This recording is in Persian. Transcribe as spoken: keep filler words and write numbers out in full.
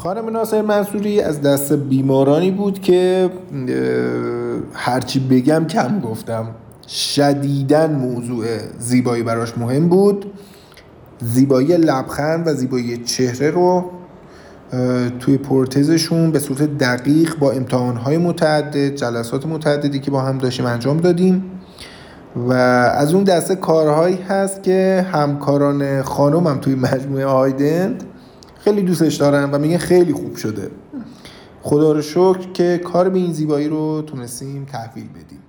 خانم ناصر منصوری از دست بیمارانی بود که هرچی بگم کم گفتم. شدیداً موضوع زیبایی براش مهم بود. زیبایی لبخند و زیبایی چهره رو توی پروتزشون به صورت دقیق با امتحانهای متعدد، جلسات متعددی که با هم داشتیم انجام دادیم و از اون دسته کارهایی هست که همکاران خانومم توی مجموعه هایدند خیلی دوستش دارن و میگن خیلی خوب شده. خدا رو شکر که کار به این زیبایی رو تونستیم تحویل بدیم.